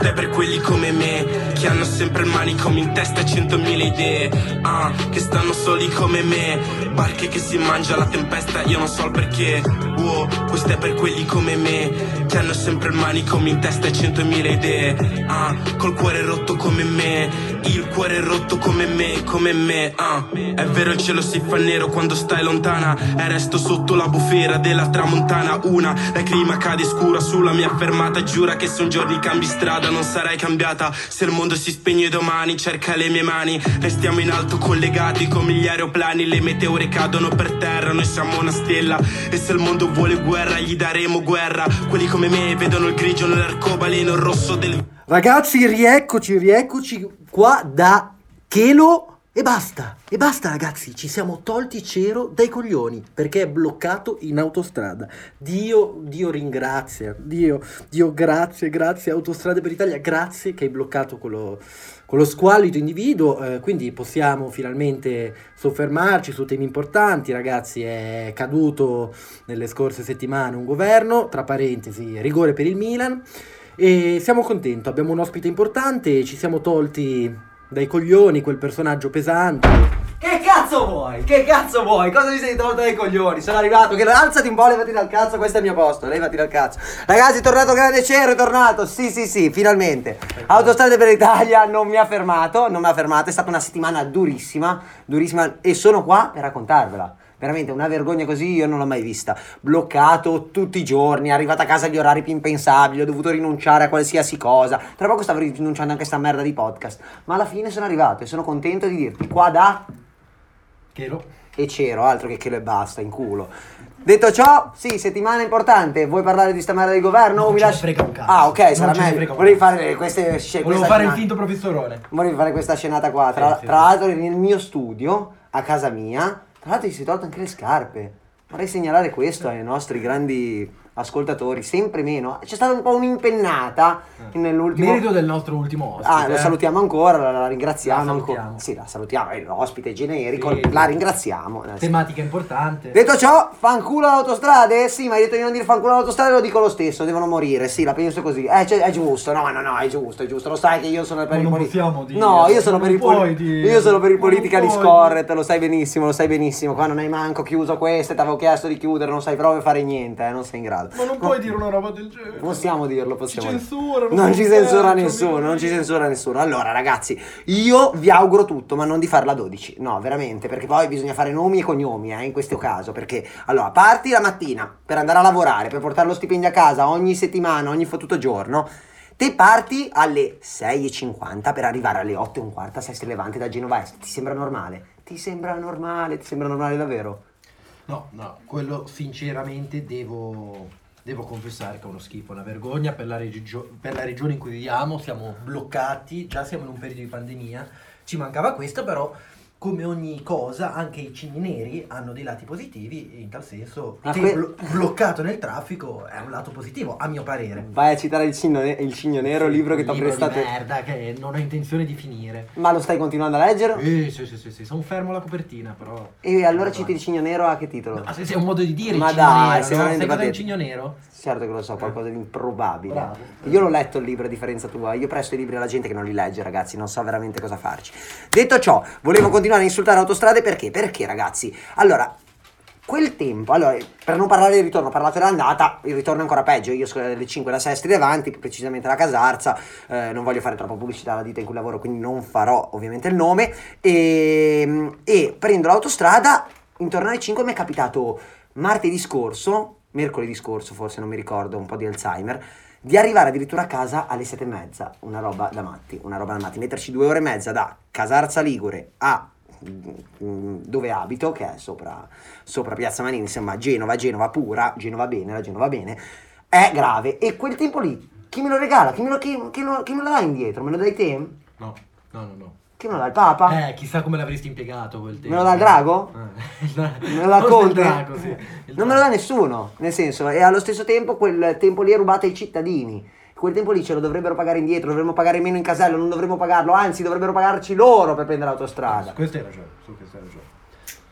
Questo è per quelli come me, che hanno sempre il manicomio in testa e 100.000 idee, che stanno soli come me, barche che si mangia la tempesta, io non so il perché. Wow, questo è per quelli come me, che hanno sempre il manicomio in testa e 100.000 idee, col cuore rotto come me, il cuore rotto come me, come me, È vero il cielo si fa nero quando stai lontana, e resto sotto la bufera della tramontana. Una lacrima cade scura sulla mia fermata, giura che se un giorno cambi strada non sarai cambiata. Se il mondo si spegne domani cerca le mie mani, restiamo in alto collegati come gli aeroplani. Le meteore cadono per terra, noi siamo una stella, e se il mondo vuole guerra gli daremo guerra. Quelli come me vedono il grigio nell'arcobaleno, il rosso del... Ragazzi, rieccoci qua da Chelo. E basta ragazzi, ci siamo tolti Cero dai coglioni perché è bloccato in autostrada. Dio ringrazia, Dio grazie Autostrade per l'Italia, grazie che hai bloccato quello squallido individuo, quindi possiamo finalmente soffermarci su temi importanti. Ragazzi, è caduto nelle scorse settimane un governo, tra parentesi rigore per il Milan, e siamo contenti, abbiamo un ospite importante, ci siamo tolti dai coglioni quel personaggio pesante. Che cazzo vuoi? Cosa ti sei tolto dai coglioni? Sono arrivato, che alzati un po', levati dal cazzo, questo è il mio posto, levati dal cazzo. Ragazzi, è tornato Grande Cero, è tornato, sì, finalmente. Autostrade per l'Italia non mi ha fermato, è stata una settimana durissima, e sono qua per raccontarvela. Veramente una vergogna così io non l'ho mai vista. Bloccato tutti i giorni, arrivato a casa agli orari più impensabili, ho dovuto rinunciare a qualsiasi cosa. Tra poco stavo rinunciando anche a sta merda di podcast, ma alla fine sono arrivato e sono contento di dirti qua da Chelo e Cero, altro che Chelo e basta, in culo. Detto ciò, sì, settimana importante. Vuoi parlare di sta merda di governo? Non o mi ce ne lasci... frega un cazzo. Ah, ok, sarà Non ce ne meglio. frega un Volevi cazzo. fare Volevo fare il finto professorone. Volevi fare questa scenata qua. Tra l'altro nel mio studio, a casa mia. Tra l'altro ti sei tolto anche le scarpe. Vorrei segnalare questo ai nostri grandi ascoltatori, sempre meno. C'è stata un po' un'impennata nell'ultimo... Merito del nostro ultimo ospite. Lo salutiamo ancora, la ringraziamo. La salutiamo. ancora. Sì, la salutiamo, è l'ospite generico, Sì. la ringraziamo. Tematica importante. Detto ciò, fanculo autostrade? Sì, ma hai detto di non dire fanculo autostrade, lo dico lo stesso, devono morire, sì, la penso così. È giusto, no, è giusto. Lo sai che io sono per il possiamo dire. No, io sono per il Io sono per il politically correct, lo sai benissimo. Qua non hai manco chiuso queste, ti avevo chiesto di chiudere, non sai proprio fare niente, non sei in grado. Ma non puoi dire una roba del genere. Possiamo dirlo. Ci censurano. Non ci censura nessuno. Allora, ragazzi, io vi auguro tutto, ma non di farla 12. No, veramente, perché poi bisogna fare nomi e cognomi, in questo caso. Perché, allora, parti la mattina per andare a lavorare, per portare lo stipendio a casa ogni settimana, ogni fottuto giorno. Te parti alle 6:50 per arrivare alle 8:15 a Sestri Levante da Genova Est. Ti sembra normale? Ti sembra normale davvero? No, quello sinceramente devo confessare che è uno schifo, una vergogna per la regione in cui viviamo. Siamo bloccati, già siamo in un periodo di pandemia, ci mancava questo, però come ogni cosa anche i cigni neri hanno dei lati positivi, e in tal senso bloccato nel traffico è un lato positivo, a mio parere. Vai a citare il Cigno Nero, libro che ti ho prestato. Di merda che non ho intenzione di finire. Ma lo stai continuando a leggere? Sì, sono fermo alla copertina, però. E allora citi il Cigno Nero a che titolo? Ma se è un modo di dire Ma il Cigno dai, Nero, sei no? veramente Sai cos'è il patetico. Cigno Nero? Certo che lo so, qualcosa di improbabile. Bravo. Io l'ho letto il libro a differenza tua. Io presto i libri alla gente che non li legge, ragazzi. Non so veramente cosa farci. Detto ciò, volevo continuare a insultare Autostrade perché? Perché, ragazzi, allora, quel tempo, per non parlare del ritorno, ho parlato dell'andata, il ritorno è ancora peggio. Io sono alle 5 da Sestri Levanti, precisamente da Casarza, non voglio fare troppa pubblicità alla ditta in cui lavoro, quindi non farò ovviamente il nome, e prendo l'autostrada, intorno alle 5 mi è capitato mercoledì scorso forse, non mi ricordo, un po' di Alzheimer, di arrivare addirittura a casa alle 7:30, una roba da matti, metterci 2 ore e mezza da Casarza Ligure a dove abito, che è sopra Piazza Manini, insomma Genova pura, Genova bene, è grave. E quel tempo lì, chi me lo regala? Chi me lo dà indietro? Me lo dai te? No. Chi me lo dà, il Papa? Chissà come l'avresti impiegato quel tempo. Me lo dà il drago? Me lo dà Conte? Drago, sì. Non me lo dà nessuno, nel senso, e allo stesso tempo quel tempo lì è rubato ai cittadini. Quel tempo lì ce lo dovrebbero pagare indietro, dovremmo pagare meno in casello, non dovremmo pagarlo, anzi dovrebbero pagarci loro per prendere l'autostrada. Su questo hai ragione.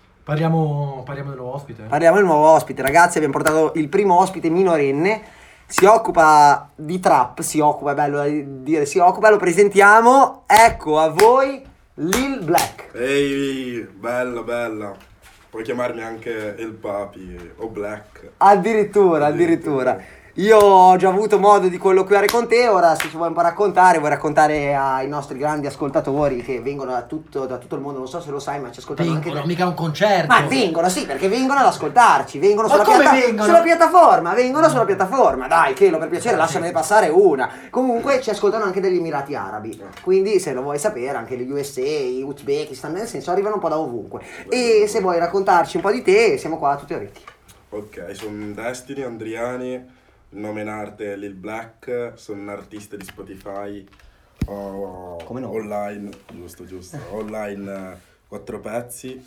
Parliamo del nuovo ospite. Parliamo del nuovo ospite, ragazzi, abbiamo portato il primo ospite minorenne. si occupa di trap, è bello da dire si occupa, lo presentiamo, ecco a voi Lil Black. Ehi, bella. Puoi chiamarmi anche Il Papi o Black. Addirittura. Io ho già avuto modo di colloquiare con te, ora se ci vuoi un po' vuoi raccontare ai nostri grandi ascoltatori che vengono da tutto il mondo, non so se lo sai, ma ci ascoltano anche da... mica un concerto. Ma vengono, sì, perché vengono ad ascoltarci, vengono Ma vengono? sulla piattaforma, dai, Chelo, per piacere, lasciamene passare una. Comunque ci ascoltano anche degli Emirati Arabi, quindi se lo vuoi sapere, anche gli USA, Uzbekistan, nel senso arrivano un po' da ovunque. E se vuoi raccontarci un po' di te, siamo qua tutti orecchi. Ok, sono Destiny Andriani, il nome in arte è Lil Black, sono un artista di Spotify, ho Come no? online, giusto, online 4 pezzi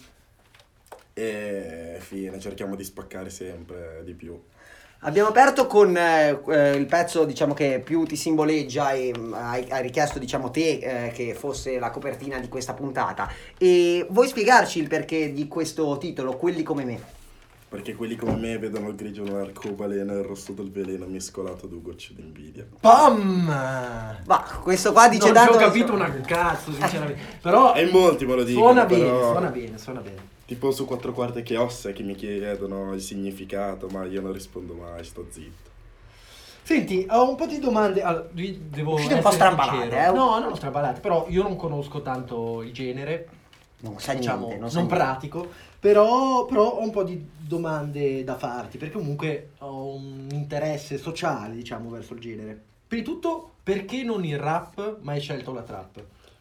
e fine, cerchiamo di spaccare sempre di più. Abbiamo aperto con il pezzo, diciamo, che più ti simboleggia e hai richiesto, diciamo, te che fosse la copertina di questa puntata. E vuoi spiegarci il perché di questo titolo, Quelli come me? Perché quelli come me vedono il grigio nell'arcobaleno e il rosso del veleno mescolato a 2 gocce d'invidia. Pam! Ma questo qua dice Non tanto... ci ho capito una cazzo, sinceramente. Però E in molti me lo dicono, suona però... bene. Tipo su 4 quarti che ossa che mi chiedono il significato, ma io non rispondo mai, sto zitto. Senti, ho un po' di domande. Allora, devo Uscite un po' essere strambalate, sincero. No, non strambalate, però io non conosco tanto il genere. Non sai Diciamo, niente, non sai niente. pratico, però ho un po' di domande da farti, perché comunque ho un interesse sociale, diciamo, verso il genere. Prima di tutto, perché non il rap, ma hai scelto la trap?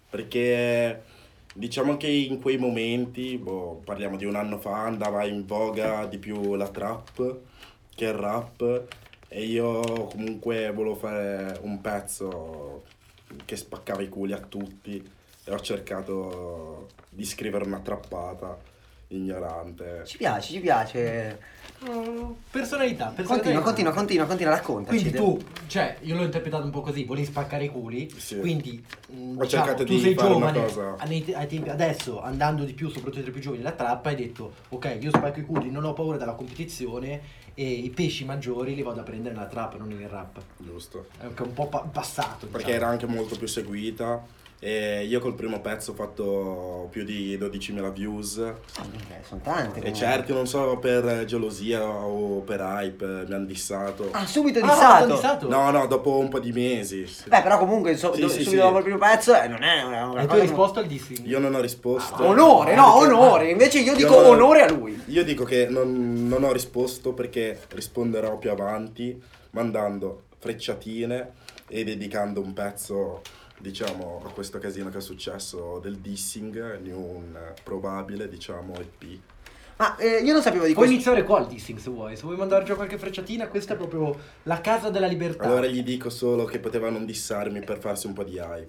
Perché diciamo che in quei momenti, parliamo di un anno fa, andava in voga di più la trap che il rap e io comunque volevo fare un pezzo che spaccava i culi a tutti e ho cercato di scrivere una trappata ignorante. Ci piace. Personalità. Continua, raccontaci. Quindi tu, cioè, io l'ho interpretato un po' così, volevi spaccare i culi, Sì. quindi Ho cercato tu di sei fare una giovane, cosa. ai tempi, adesso andando di più, soprattutto tra i più giovani, la trappa, hai detto, ok, io spacco i culi, non ho paura della competizione e i pesci maggiori li vado a prendere nella trappa, non nel rap. Giusto. È un po' passato, Perché diciamo. era anche molto più seguita e io col primo pezzo ho fatto più di 12.000 views. Sono tante. E certi, non so, per gelosia o per hype mi hanno dissato. Ah, subito t'ho dissato. dissato? No, dopo un po' di mesi. Sì. Beh, però comunque Sì, subito sì. dopo il primo pezzo non è una E tu cosa... hai risposto al dissing? Io non ho risposto. Onore. Invece io dico non- onore a lui. Io dico che non ho risposto perché risponderò più avanti mandando frecciatine e dedicando un pezzo, diciamo, a questo casino che è successo del dissing di un probabile, diciamo, EP. Ma io non sapevo di Puoi questo. iniziare qua il dissing se vuoi, se vuoi mandare giù qualche frecciatina, questa è proprio la casa della libertà. Allora gli dico solo che poteva non dissarmi per farsi un po' di hype.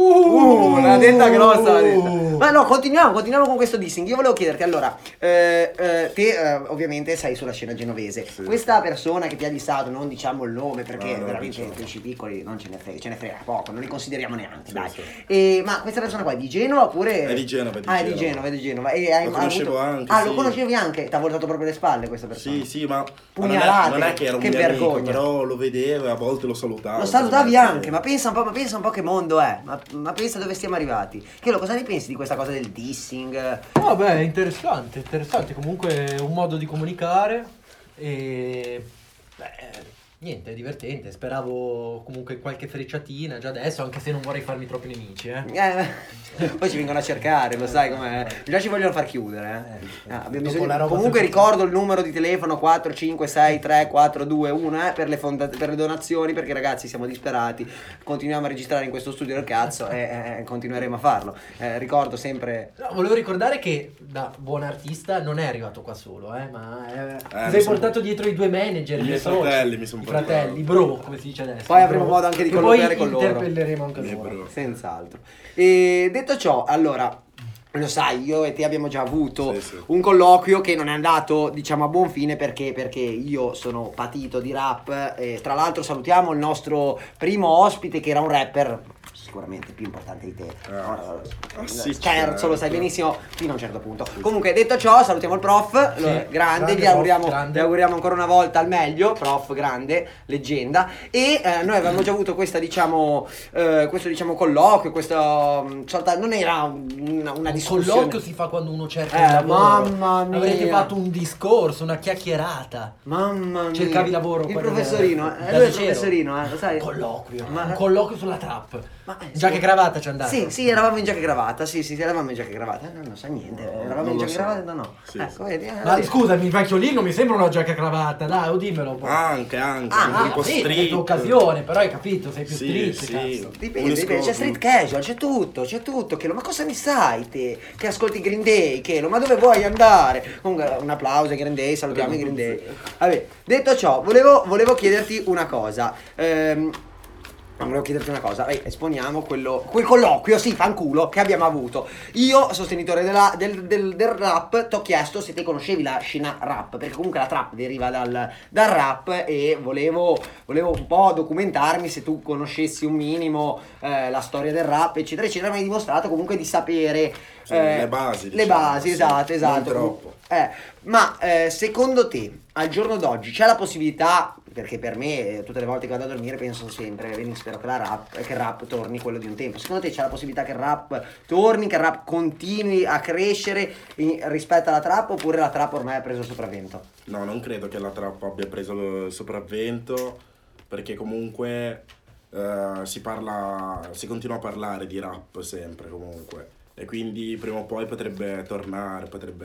L'ha detta grossa, l'ha detta. Ma no, continuiamo con questo dissing. Io volevo chiederti, allora, te ovviamente sei sulla scena genovese. Sì. Questa persona che ti ha dissato, non diciamo il nome perché No, veramente diciamo. pesci piccoli non ce ne frega poco, non li consideriamo neanche, Sì, dai. sì. Ma questa persona qua è di Genova oppure... È di Genova, è di Genova. E hai Lo conoscevo anche, Ah, sì. lo conoscevi anche? Ti ha voltato proprio le spalle questa persona? Sì, ma Pugnalate, non è che era un che mio amico, vergogna. però lo vedevo e a volte lo salutavo. Lo salutavi anche, ma pensa un po' che mondo è, ma pensa dove stiamo arrivati. Che cosa ne pensi di questa cosa del dissing? Vabbè, interessante, comunque è un modo di comunicare e niente, è divertente, speravo comunque qualche frecciatina già adesso, anche se non vorrei farmi troppi nemici, Poi ci vengono a cercare, lo sai com'è. Già ci vogliono far chiudere, abbiamo Dopo bisogno... la roba Comunque su- ricordo il numero di telefono 4563421 per le donazioni, perché ragazzi siamo disperati, continuiamo a registrare in questo studio del cazzo e continueremo a farlo. Ricordo sempre... No, volevo ricordare che da buon artista non è arrivato qua solo, ma ti mi sei son- portato dietro i due manager, I miei soci, fratelli mi son i portato. fratelli, bro, come si dice adesso. Poi avremo bro. modo anche di Che colloquiare poi con loro. interpelleremo anche Miei loro. bro. Senz'altro. E detto ciò, allora, lo sai, io e te abbiamo già avuto Sì. un colloquio che non è andato, diciamo, a buon fine perché io sono patito di rap e tra l'altro salutiamo il nostro primo ospite che era un rapper sicuramente più importante di te. sì, Scherzo, lo sai certo. benissimo fino a un certo punto. Comunque, detto ciò, salutiamo il prof, grande, grande gli auguriamo, prof, grande. gli auguriamo ancora una volta al meglio, prof grande, leggenda. E noi avevamo già avuto questo colloquio, non era una Un discussione. colloquio si fa quando uno cerca il lavoro. Mamma mia. Avrete fatto un discorso, una chiacchierata. Mamma mia. Cercavi lavoro. Il quello professorino, da lui è il liceo. professorino, lo sai? Colloquio. Ma- Un colloquio sulla trap. Ma- Giacca e cravatta ci andate. Sì, eravamo in giacca e cravatta, sì, eravamo in giacca e cravatta. Non sa niente, eravamo non in lo giacca e so. cravatta, no. Sì, Ecco, sì. vedi, Ma scusami, il vecchio lì non mi sembra una giacca e cravatta, dai, o dimmelo un po'. Anche, un po' sì, è street. tua occasione, però hai capito, sei più Sì, street, sì. cazzo. Dipende, c'è street casual, c'è tutto, Chelo, ma cosa ne sai te? Che ascolti Green Day, Chelo, ma dove vuoi andare? Comunque, un applauso ai Green Day, salutiamo i Green Day. Vabbè, detto ciò, volevo chiederti una cosa. Volevo chiederti una cosa, esponiamo quel colloquio, sì, fanculo, che abbiamo avuto. Io, sostenitore del rap, ti ho chiesto se te conoscevi la scena rap, perché comunque la trap deriva dal rap e volevo un po' documentarmi se tu conoscessi un minimo la storia del rap, eccetera, eccetera. Mi hai dimostrato comunque di sapere Sì, le basi, Le diciamo, basi, sì. esatto. Non troppo. Ma secondo te, al giorno d'oggi, c'è la possibilità, perché per me tutte le volte che vado a dormire penso sempre, spero che il rap torni quello di un tempo. Secondo te c'è la possibilità che il rap torni, che il rap continui a crescere rispetto alla trap, oppure la trap ormai ha preso il sopravvento? No, non credo che la trap abbia preso il sopravvento, perché comunque si continua a parlare di rap sempre comunque, e quindi prima o poi potrebbe tornare,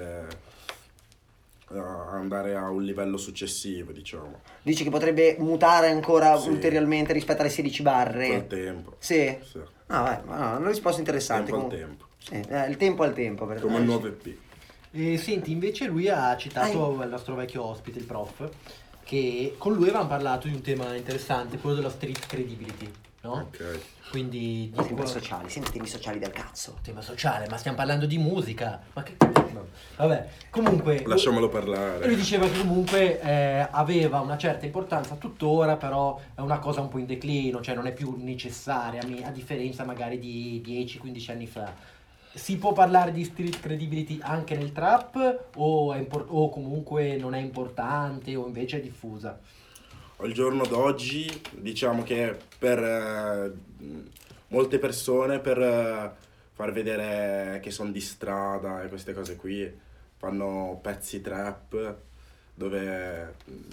andare a un livello successivo, diciamo. Dici che potrebbe mutare ancora Sì. ulteriormente rispetto alle 16 barre? Col tempo. Sì? Sì. Ah, una risposta interessante. Tempo al comunque. tempo. Sì, il tempo al tempo. Per Come il nuovo EP. E senti, invece lui ha citato il nostro vecchio ospite, il prof, che con lui avevamo parlato di un tema interessante, quello della street credibility, no? Ok. Quindi di Sempre temi sociali del cazzo. tema sociale, ma stiamo parlando di musica. Ma che no. Vabbè, comunque Lasciamolo e parlare. lui diceva che comunque aveva una certa importanza tuttora, però è una cosa un po' in declino, cioè non è più necessaria, a differenza magari di 10-15 anni fa. Si può parlare di street credibility anche nel trap o comunque non è importante o invece è diffusa? Al giorno d'oggi diciamo che per molte persone, per far vedere che sono di strada e queste cose qui, fanno pezzi trap dove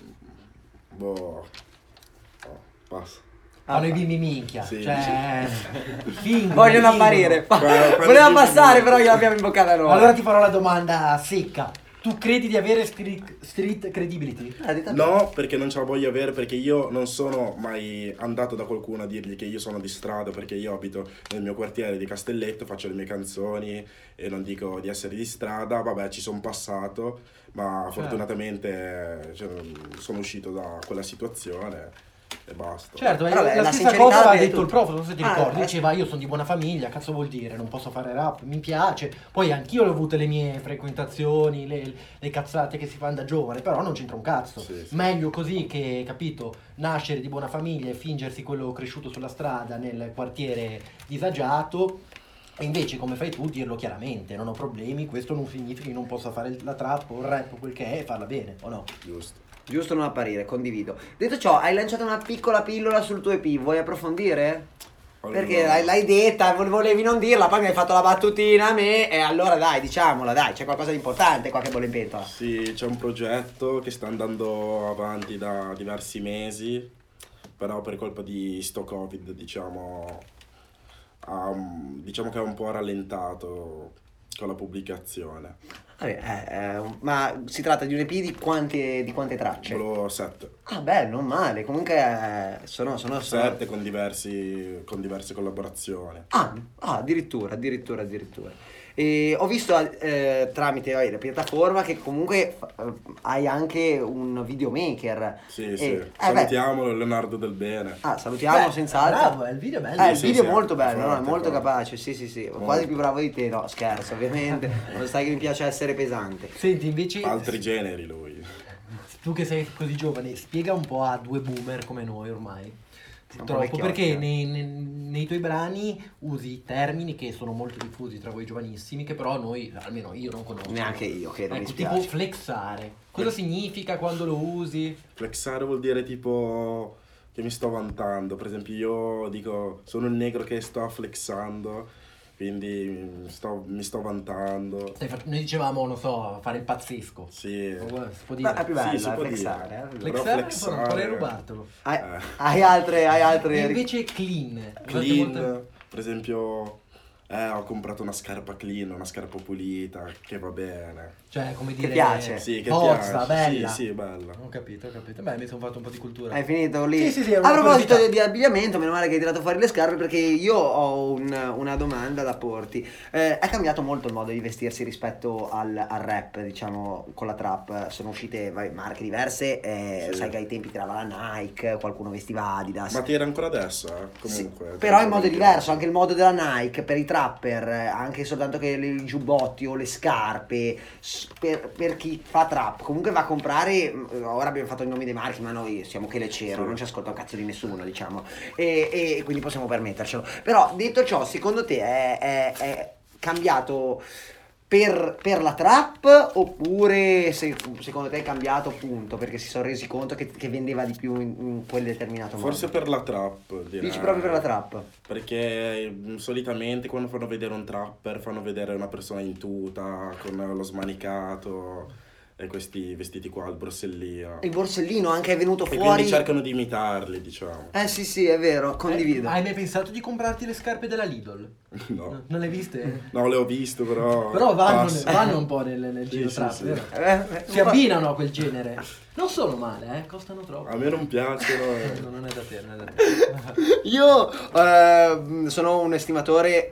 passa. Fanno i bimbi minchia, Sì. cioè fingono, Vogliono fingono. apparire. Quello Voleva di- passare, però gliel'abbiamo imboccata noi. Allora ti farò la domanda secca. Tu credi di avere street credibility? No, perché non ce la voglio avere, perché io non sono mai andato da qualcuno a dirgli che io sono di strada, perché io abito nel mio quartiere di Castelletto, faccio le mie canzoni e non dico di essere di strada. Vabbè, ci sono passato, ma fortunatamente sono uscito da quella situazione e basta. Certo, Però, la la stessa sincerità cosa aveva è detto il tutto. prof, non so se ti ricordi, eh. diceva io sono di buona famiglia, cazzo vuol dire, non posso fare rap, mi piace, poi anch'io ho avuto le mie frequentazioni, le cazzate che si fanno da giovane, però non c'entra un cazzo, Sì, sì. meglio così che, capito, nascere di buona famiglia e fingersi quello cresciuto sulla strada nel quartiere disagiato, e invece come fai tu dirlo chiaramente, non ho problemi, questo non significa che non possa fare la trap o il rap o quel che è e farla bene, o no? Giusto. Giusto non apparire, condivido. Detto ciò, hai lanciato una piccola pillola sul tuo EP, vuoi approfondire? Perché Allora, l'hai detta, volevi non dirla, poi mi hai fatto la battutina a me e allora dai, diciamola, dai, c'è qualcosa di importante qua che bolle in pentola. sì, c'è un progetto che sta andando avanti da diversi mesi, però per colpa di sto Covid, diciamo che ha un po' rallentato con la pubblicazione. Vabbè, ma si tratta di un EP di quante tracce? Solo 7. Ah beh, non male, comunque sono 7 con diverse collaborazioni. Ah, addirittura. E ho visto tramite la piattaforma che comunque hai anche un videomaker. Sì, E- sì. beh. Salutiamolo Leonardo Del Bene. Ah, salutiamo Beh, senz'altro. bravo, il video è bello. Il Sì, video sì, è molto sì, bello, no? È forte, molto forte. capace, sì, quasi più bravo di te, no, scherzo, ovviamente. Non sai che mi piace essere pesante. Senti, invece, Altri generi lui. tu che sei così giovane, spiega un po' a due boomer come noi ormai, Un po' Troppo, vecchiotti, perché eh. nei tuoi brani usi termini che sono molto diffusi tra voi giovanissimi, che però noi, almeno io non conosco. Neanche io, che non mi Ecco, tipo spiace. flexare. Cosa significa quando lo usi? Flexare vuol dire tipo che mi sto vantando. Per esempio io dico sono il negro che sto flexando, quindi mi sto vantando. Noi dicevamo, non so, fare il pazzesco. Sì. Si può Ma è dire. più bello, Sì, si può flexare. dire. Flexare. Però Flexare, vorrei rubartelo. Hai altre... E invece clean. Clean, per esempio, ho comprato una scarpa clean, una scarpa pulita, che va bene. Cioè, come Che dire... piace. Sì, che Forza, piace. bella. Sì, bella. Ho capito. Beh, mi sono fatto un po' di cultura. Hai finito lì? Sì, è A una proposito curiosità. di abbigliamento, meno male che hai tirato fuori le scarpe perché io ho una domanda da porti. È cambiato molto il modo di vestirsi rispetto al rap, diciamo, con la trap. Sono uscite marche diverse, Sì. sai che ai tempi tirava la Nike, qualcuno vestiva Adidas. Ma tira ancora adesso, Sì, comunque. però in modo diverso, anche il modo della Nike per i trapper, anche soltanto che i giubbotti o le scarpe, per chi fa trap, comunque va a comprare, ora abbiamo fatto i nomi dei marchi, ma noi siamo che le cero, Sì. non ci ascolta un cazzo di nessuno, diciamo, e quindi possiamo permettercelo. Però detto ciò, secondo te è cambiato per la trap oppure secondo te è cambiato appunto perché si sono resi conto che vendeva di più in quel determinato modo? Forse per la trap, direi. Dici proprio per la trap? Perché solitamente quando fanno vedere un trapper fanno vedere una persona in tuta, con lo smanicato e questi vestiti qua, il borsellino. Il borsellino anche è venuto E fuori. quindi cercano di imitarli, diciamo. Sì, è vero, condivido. Hai mai pensato di comprarti le scarpe della Lidl? No. Non le hai viste? No, le ho visto, però... Però passa. vanno un po' nel giro Sì, trap, sì. vero? Si Un po'- abbinano a quel genere. Non sono male, costano troppo. A me non piacciono. Non è da te, non è da te. Io sono un estimatore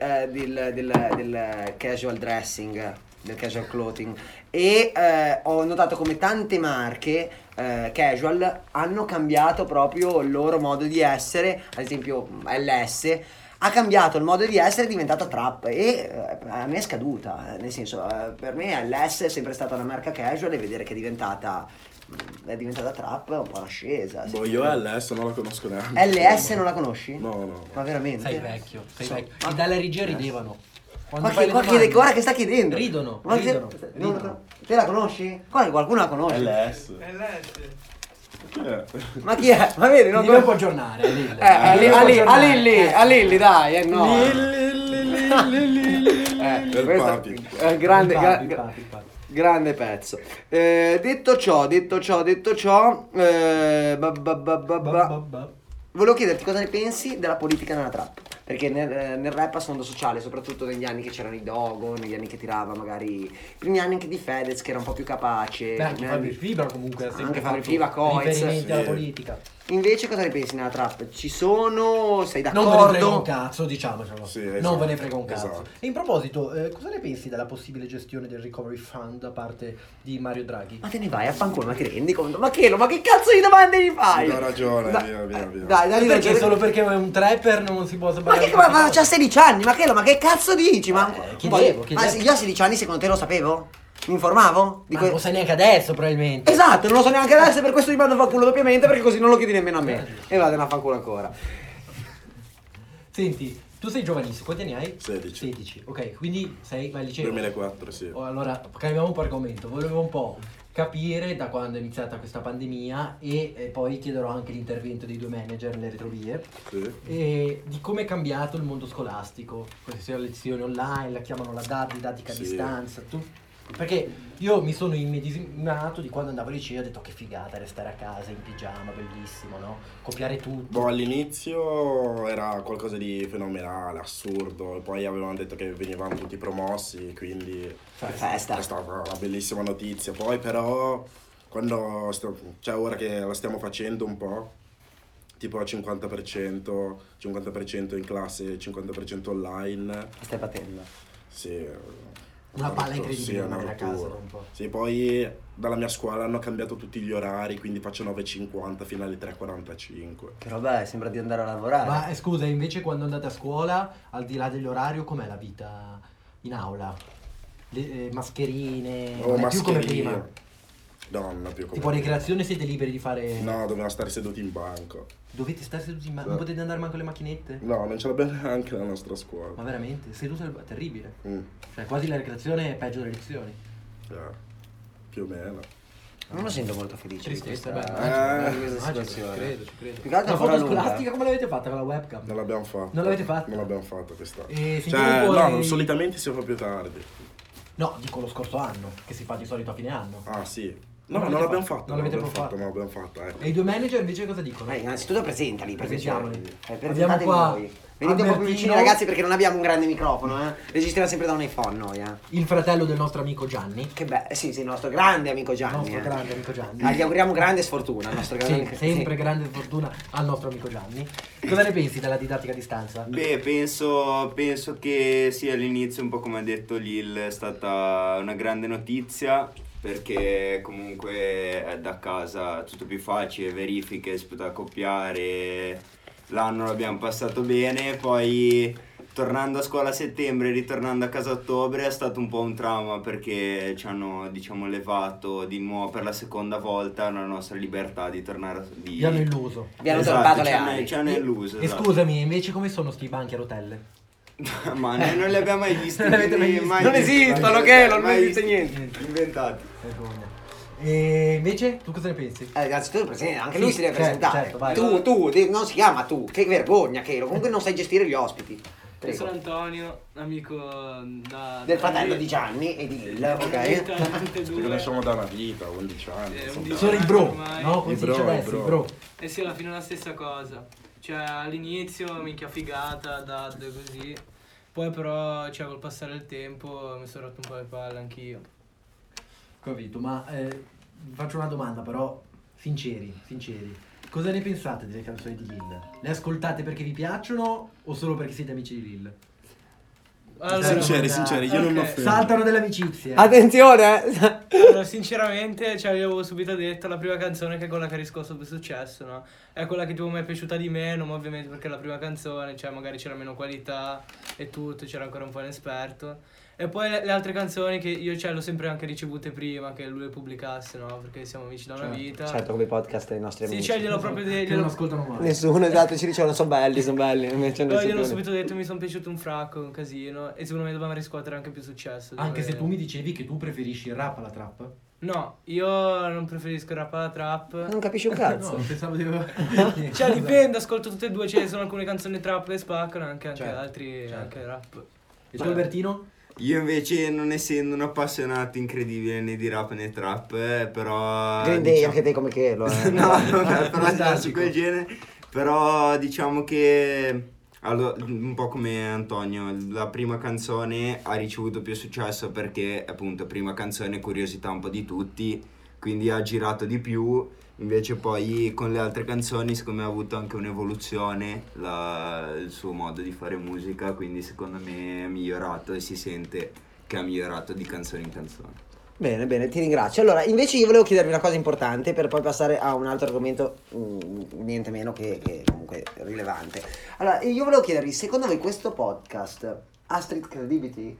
del casual dressing, del casual clothing e ho notato come tante marche casual hanno cambiato proprio il loro modo di essere, ad esempio LS ha cambiato il modo di essere, è diventata trap e a me è scaduta, nel senso per me LS è sempre stata una marca casual e vedere che è diventata trap è un po' una scesa. Boh, io LS non la conosco neanche. LS non la conosci? No. Ma veramente? Sei vecchio. I dalla regia ridevano. Quando Ma fai le domande, guarda che sta chiedendo. Ridono, Ma ridono, te ridono. la conosci? Qua qualcuno la conosce. LS. Chi è? Ma chi è? Ma vedi, Ti non devi un po' aggiornare, Lille. a Lilli, dai, no. Il Questo papi. è un grande, Il papi. grande pezzo. Detto ciò, volevo chiederti cosa ne pensi della politica nella trap. Perché nel rap a sfondo sociale, soprattutto negli anni che c'erano i Dogo, negli anni che tirava magari, i primi anni anche di Fedez che era un po' più capace. Beh, anche Fabri Fibra comunque ha sempre Anche Fabri fatto Fibra, Coez. riferimenti alla Sì. politica. Invece cosa ne pensi nella trap? Ci sono? Sei Non ve ne frega un d'accordo? cazzo, diciamocelo. Sì, Non esatto, ve ne frega un cazzo. esatto. E in proposito, cosa ne pensi della possibile gestione del Recovery Fund da parte di Mario Draghi? Ma te ne vai a fanculo, ma ti rendi conto? Ma che cazzo di domande gli fai? Ti do ragione, Da- via. Dai, Perché ragione. solo perché è un trapper non si può Ma sbagliare? che ma c'ha 16 anni, ma che cazzo dici? Ma chiedevo. Ma io a 16 anni secondo te lo sapevo? Mi informavo? Ma non lo sai neanche adesso probabilmente. Esatto, non lo so neanche adesso e per questo mi mando a fanculo doppiamente perché così non lo chiedi nemmeno a me. E vado a fanculo ancora. Senti, tu sei giovanissimo, quanti anni hai? 16. 16, ok, quindi vai al liceo? 2004, sì. Allora, cambiamo un po' argomento, volevo un po' capire da quando è iniziata questa pandemia e poi chiederò anche l'intervento dei due manager nelle retrovie Sì. e di come è cambiato il mondo scolastico, queste lezioni online, la chiamano la didattica a Sì. distanza, perché io mi sono immedesimato di quando andavo al liceo e ho detto che figata restare a casa in pigiama, bellissimo, no? Copiare tutto. Boh, all'inizio era qualcosa di fenomenale, assurdo, e poi avevano detto che venivamo tutti promossi, quindi Festa. è stata una bellissima notizia. Poi però, quando ora che la stiamo facendo un po', tipo a 50% in classe, 50% online, Stai battendo. sì. Una palla incredibile Sì, è una rimanere a casa rottura. da un po'. Sì, poi dalla mia scuola hanno cambiato tutti gli orari, quindi faccio 9:50 fino alle 3:45. Che roba è, sembra di andare a lavorare. Ma scusa, invece quando andate a scuola, al di là dell'orario, com'è la vita in aula? Le mascherine, Oh, non è più come mascherine. prima. No, non è più come Tipo a prima. ricreazione siete liberi di fare... No, dobbiamo stare seduti in banco. Dovete stare seduti in non potete andare manco alle macchinette? No, non ce l'abbiamo neanche la nostra scuola. Ma veramente? Seduto è terribile. Mm, Cioè quasi la ricreazione è peggio delle lezioni. più o meno. Non lo sento molto felice di Tristezza, questa, beh, di questa ci situazione. credo. Più che altro La ancora foto lunga. scolastica come l'avete fatta con la webcam? Non l'abbiamo fatta. Non l'avete fatta? Non l'abbiamo fatta quest'anno. E sentivo Cioè, un po' no, i- solitamente si fa più tardi. No, dico lo scorso anno, che si fa di solito a fine anno. Ah, sì. Non No, l'avete non l'abbiamo fatto? fatta. Non l'avete l'abbiamo fatto? fatta, non l'abbiamo fatta, ecco. E i due manager invece cosa dicono? Innanzitutto presentali, Presentiamoli. presentatevi Abbiamo qua voi. Venite un po' più Albertino. vicini ragazzi perché non abbiamo un grande microfono, eh. Registriamo sempre da un iPhone noi, Il fratello del nostro amico Gianni. Che bello, sì, il nostro grande amico Il Gianni. nostro grande amico Gianni. Gli auguriamo grande sfortuna al nostro grande Sì, amico. sempre grande fortuna al nostro amico Gianni. Cosa ne pensi della didattica a distanza? Beh, penso che sia all'inizio, un po' come ha detto Lil, è stata una grande notizia perché comunque è da casa tutto più facile, verifiche, si poteva copiare, l'anno l'abbiamo passato bene, poi tornando a scuola a settembre e ritornando a casa a ottobre è stato un po' un trauma perché ci hanno, diciamo, levato di nuovo per la seconda volta la nostra libertà di tornare a... Vi hanno illuso. Abbiamo Esatto, torpato le ci hanno- ali. ci hanno illuso. E esatto. scusami, invece come sono sti banchi a rotelle? Ma noi non li abbiamo mai visti. Non li avete mai quindi visti? Non esistono, che? Non mai esiste visti. niente. Inventati. Vergogna. E invece tu cosa ne pensi? Innanzitutto presenta, anche Sì, lui si deve certo, presentare. certo, vai. Non si chiama tu, che vergogna che comunque non sai gestire gli ospiti. Io Prego. sono Antonio, amico Del fratello di Gianni e di Lil, ok? Tutte e Ci due. conosciamo da una vita, 11 anni. Eh, insomma. 11 Sono i bro, ormai. no? Come I si bro, dice i adesso, i bro. bro. Eh sì, alla fine è la stessa cosa. Cioè all'inizio minchia figata, dad così. Poi però, cioè col passare del tempo mi sono rotto un po' le palle anch'io. Capito, ma vi faccio una domanda però, sinceri. Cosa ne pensate delle canzoni di Lil? Le ascoltate perché vi piacciono o solo perché siete amici di Lil? Sinceri, io non mi Ok. offendo. Saltano delle amicizie. Attenzione! Allora, sinceramente, cioè, io avevo subito detto la prima canzone che è quella che ha riscosso più successo, no? È quella che tipo mi è piaciuta di meno, ma ovviamente perché è la prima canzone, cioè magari c'era meno qualità e tutto, c'era ancora un po' inesperto. E poi le altre canzoni che io, cioè, l'ho sempre anche ricevute prima che lui le pubblicasse, no? Perché siamo amici da una vita. Certo, come i podcast dei nostri Sì, amici. cioè gliel'ho proprio Che non detto. ascoltano mai. Nessuno, esatto, ci dicono sono belli, invece Poi gliel'ho nessuno. subito detto, mi sono piaciuto un fracco, un casino. E secondo me dobbiamo riscuotere anche più successo. Anche dove- se tu mi dicevi che tu preferisci il rap alla trap. No, io non preferisco il rap alla trap. Non capisci un cazzo. No, pensavo di... Cioè dipende, ascolto tutte e due, ci sono alcune canzoni trap che spaccano, anche Certo, altri certo. anche rap. E tu Albertino? Io invece, non essendo un appassionato incredibile né di rap né trap, però... Green Day, diciamo- anche te come che lo è. No, vabbè, però Fantastico. siamo su quel genere. Però diciamo che un po' come Antonio, la prima canzone ha ricevuto più successo perché appunto prima canzone, curiosità un po' di tutti, quindi ha girato di più. Invece poi con le altre canzoni secondo me ha avuto anche un'evoluzione il suo modo di fare musica, quindi secondo me è migliorato e si sente che ha migliorato di canzone in canzone. Bene, bene, ti ringrazio. Allora, invece io volevo chiedervi una cosa importante per poi passare a un altro argomento niente meno che comunque rilevante. Allora, io volevo chiedervi, secondo voi questo podcast ha street credibility?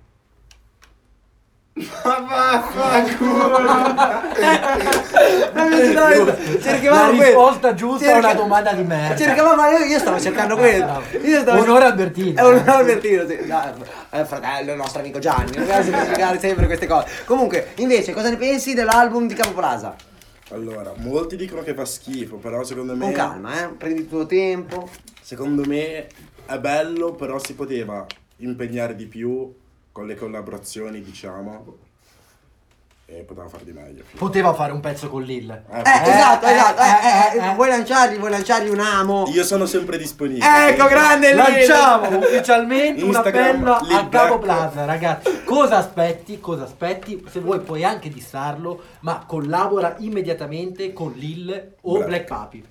La risposta giusta a una domanda di merda. Cercavamo, io stavo cercando quello. Onore Albertino. È un Albertino, sì. Fratello, il nostro amico Gianni. Non dobbiamo semplificare sempre queste cose. Comunque, invece, cosa ne pensi dell'album di Capo Plaza? Allora, molti dicono che fa schifo, però secondo me... Con calma, prendi il tuo tempo. Secondo me è bello, però si poteva impegnare di più con le collaborazioni, diciamo. E poteva far di meglio. Poteva fare un pezzo con Lil. Esatto. Vuoi lanciargli un amo? Io sono sempre disponibile. Ecco, grande Lil. Lanciamo ufficialmente un Instagram, appello Lil a Capo Black. Plaza, ragazzi. Cosa aspetti? Se vuoi puoi anche dissarlo, ma collabora immediatamente con Lil o Black. Black Papi.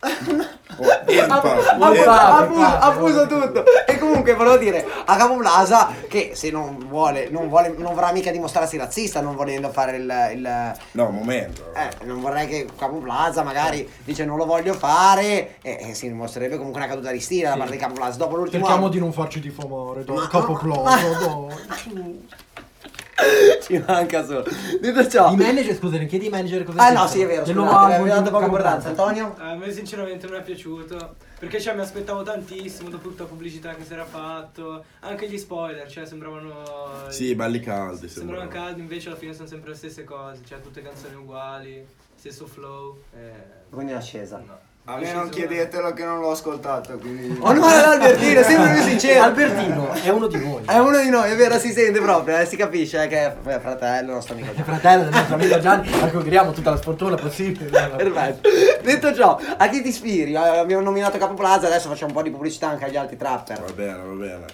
Ha fuso tutto. E comunque volevo dire a Capo Plaza che se non vorrà mica dimostrarsi razzista non volendo fare il No, un momento. non vorrei che Capo Plaza magari dice non lo voglio fare e si dimostrerebbe comunque una caduta di stile da parte di Capo Plaza dopo l'ultimo Cerchiamo album. di non farci diffamare, Ma- Capo ma- Plaza, dai. Ci manca solo. Detto ciò. I manager, scusami, chiedi ai manager cosa Ah pensano no, sì, è vero, del scusate, nuovo album aveva dato di poca Capo importanza. Plaza. Antonio? A me sinceramente non è piaciuto, perché cioè, mi aspettavo tantissimo dopo tutta la pubblicità che si era fatto, anche gli spoiler, cioè sembravano... Sì, belli caldi. Sembravano caldi, invece alla fine sono sempre le stesse cose, cioè tutte canzoni uguali, stesso flow. Quindi è accesa. No. A me non chiedetelo che non l'ho ascoltato, quindi... Oh no, Albertino, sempre più sincero. Albertino è uno di noi. È uno di noi, è vero, si sente proprio, si capisce che è fratello, nostro amico. È fratello del nostro amico Gianni, auguriamo tutta la sfortuna possibile. Perfetto. Detto ciò, a chi ti ispiri? Abbiamo nominato Capo Plaza, adesso facciamo un po' di pubblicità anche agli altri trapper. Va bene.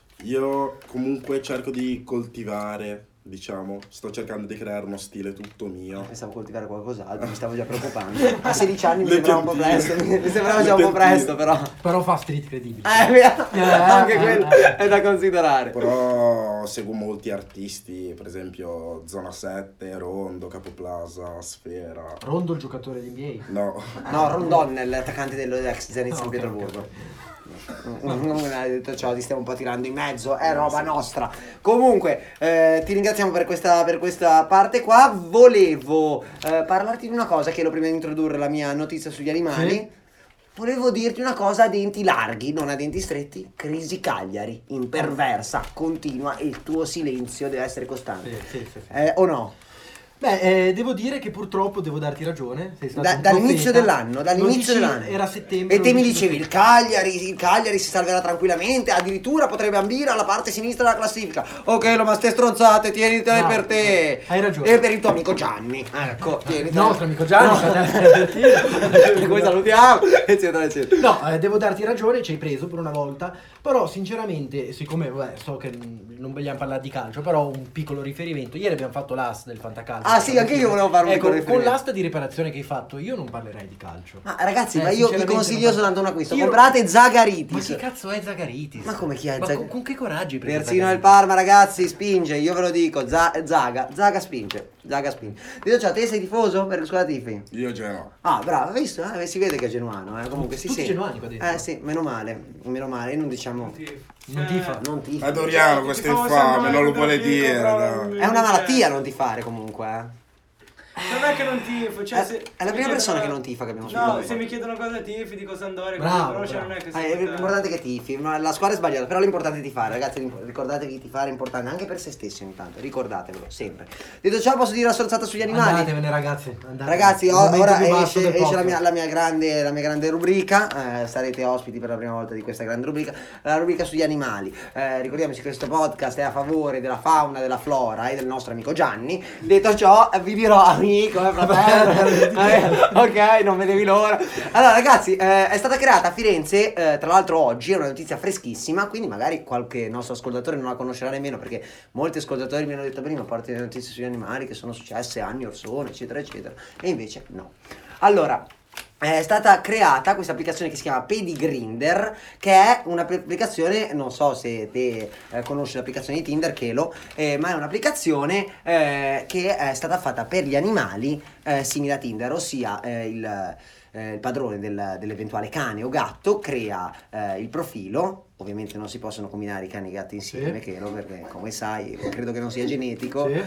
Io comunque cerco di coltivare, diciamo, sto cercando di creare uno stile tutto mio. Pensavo coltivare qualcos'altro, mi stavo già preoccupando. A 16 anni mi Le sembrava un po' tentine. presto, mi sembrava Le già un po' tentine. presto però. Però fa street credibili. Anche quello è da considerare. Però seguo molti artisti, per esempio Zona 7, Rondo, Capo Plaza, Sfera. Rondo il giocatore di NBA. No, No, Rondon, l'attaccante dell'ex Zenit San Ok, Pietroburgo. Non hai detto ciò, ti stiamo un po' tirando in mezzo, è roba nostra. Comunque, ti ringraziamo per questa parte qua. Volevo parlarti di una cosa, che ero prima di introdurre la mia notizia sugli animali. Sì. Volevo dirti una cosa a denti larghi, non a denti stretti. Crisi Cagliari, imperversa, continua, e il tuo silenzio deve essere costante. Sì. O no? Beh, devo dire che purtroppo devo darti ragione. Sei stato un Dall'inizio profeta. dell'anno, Lo dall'inizio dici, dell'anno. Era settembre. E te lo mi dici dicevi il Cagliari si salverà tranquillamente, addirittura potrebbe ambire alla parte sinistra della classifica. Ok, ma ste stronzate, tienitele No, per te. hai ragione. E per il tuo amico Gianni. Ecco, tienitele. Il nostro amico Gianni, fratello Albertino. Come salutiamo, eccetera, eccetera. No, devo darti ragione, ci hai preso per una volta. Però sinceramente, siccome so che non vogliamo parlare di calcio, però un piccolo riferimento. Ieri abbiamo fatto l'ast del Fantacalcio. Ah, sì, anche io volevo fare un piccolo con riferimento. l'asta di riparazione che hai fatto, io non parlerei di calcio. Ma ragazzi, ma io vi sinceramente consiglio non soltanto un acquisto. Io- Comprate Ma Zagaritis. che cazzo è Zagaritis? Ma come chi è Ma Zag- con che coraggio hai preso Persino il Zagaritis? Parma, ragazzi, spinge, io ve lo dico, Zaga spinge. Detto ciò, te sei tifoso per le squadra tifi? io già no. Ah, bravo, hai visto? Si vede che è genuano, comunque si Tutti sente. genuani qua dentro. Sì, meno male, e non diciamo... Non tifa. Non tifo. Adoriamo questa infame, non lo vuole dire. No. È una malattia non tifare comunque, Non è che non tifo, cioè se È la mi prima persona chiedono- che non tifa che abbiamo No, sentito. se mi chiedono cosa tifi, dico Sampdoria, Bravo, però cioè bravo. non è che È l'importante è che tifi, ma la squadra è sbagliata, però l'importante è tifare, ragazzi, ricordatevi di tifare, è importante anche per se stessi ogni tanto, ricordatevelo, sempre. Detto ciò, posso dire una stronzata sugli animali? Andatevene ragazzi, andate. Ragazzi, Il momento ora più basso esce del la podcast. mia grande rubrica, sarete ospiti per la prima volta di questa grande rubrica, la rubrica sugli animali. Ricordiamoci che questo podcast è a favore della fauna, della flora e del nostro amico Gianni. Detto ciò, vi dirò amico, fratello, ok, non vedevi l'ora. Allora ragazzi, è stata creata a Firenze, tra l'altro oggi, è una notizia freschissima, quindi magari qualche nostro ascoltatore non la conoscerà nemmeno, perché molti ascoltatori mi hanno detto prima, porti le notizie sugli animali che sono successe anni or sono, eccetera, eccetera, e invece no. Allora, è stata creata questa applicazione che si chiama Pedigrinder, che è un'applicazione, non so se te conosci l'applicazione di Tinder, Chelo, ma è un'applicazione che è stata fatta per gli animali, simile a Tinder, ossia il padrone dell'eventuale cane o gatto crea il profilo. Ovviamente non si possono combinare i cani e i gatti insieme, Sì. Chelo, perché come sai credo che non sia genetico. Sì.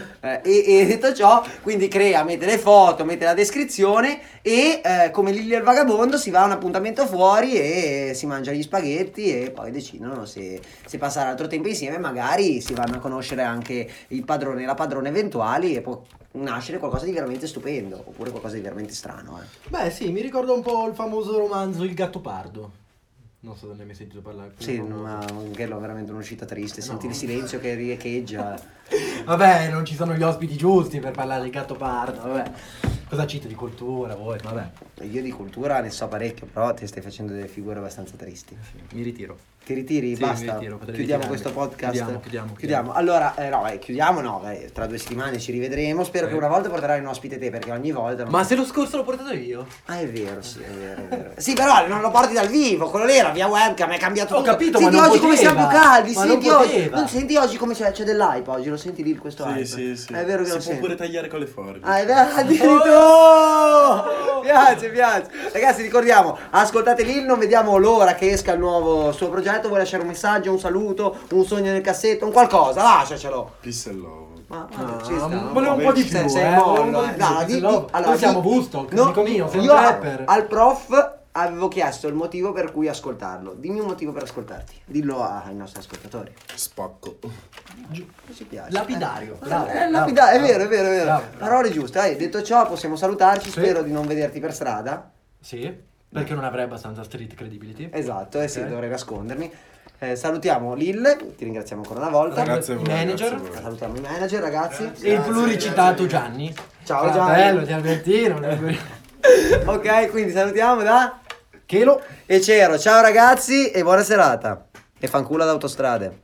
E detto ciò, quindi mette le foto, mette la descrizione e come Lily il vagabondo si va a un appuntamento fuori e si mangia gli spaghetti e poi decidono se passare altro tempo insieme, magari si vanno a conoscere anche il padrone e la padrona eventuali e può nascere qualcosa di veramente stupendo oppure qualcosa di veramente strano. Beh sì, mi ricorda un po' il famoso romanzo Il gatto pardo. Non so se ne hai mai sentito parlare. Sì, ma quello è veramente un'uscita triste, No. senti il silenzio che riecheggia. Vabbè, non ci sono gli ospiti giusti per parlare del gatto pardo, vabbè. Cosa cito di cultura voi? Vabbè, Io di cultura ne so parecchio, però ti stai facendo delle figure abbastanza tristi. mi ritiro. Ti ritiri? Sì, Basta. mi ritiro, potrei Chiudiamo ritirarmi. questo podcast. Chiudiamo. Allora, chiudiamo, tra 2 settimane ci rivedremo. Spero che una volta porterai un ospite te, perché ogni volta. Ma se lo scorso l'ho portato io? Ah, è vero, sì, è vero. Sì, però non lo porti dal vivo, quello lì era via webcam, è cambiato Ho tutto. capito, Senti ma non oggi come poteva. siamo caldi, Ma senti non oggi. poteva. Non senti oggi come c'è dell'hype oggi, lo senti lì questo hype? Sì. È vero che si lo può senti. pure tagliare con le forbici. Ah, è vero, addirittura! Piace. Ragazzi, ricordiamo, ascoltate Lil, non vediamo l'ora che esca il nuovo suo progetto. Vuoi lasciare un messaggio, un saluto, un sogno nel cassetto, un qualcosa? Lasciacelo. Peace and love. Ma ci sta. volevo un po' di più, Sei volevo un mollo, po' di più, no, perché sennò noi siamo Woodstock, no, dico mio, sei un io rapper. al prof avevo chiesto il motivo per cui ascoltarlo. Dimmi un motivo per ascoltarti. Dillo ai nostri ascoltatori. Spacco. Mi ci piace. Lapidario. È vero, è vero. Bravo. Parole giuste. Detto ciò, possiamo salutarci. Spero di non vederti per strada. Sì, perché non avrei abbastanza street credibility. Esatto, sì, Ok. dovrei nascondermi. Salutiamo Lil, ti ringraziamo ancora una volta. Grazie a voi. I manager. grazie a voi. Salutiamo i manager, ragazzi. E il pluricitato Gianni. Ciao, Gianni. Fratello di Albertino. Ok, quindi salutiamo da Chelo. e Cero. Ciao ragazzi e buona serata. E fanculo ad Autostrade.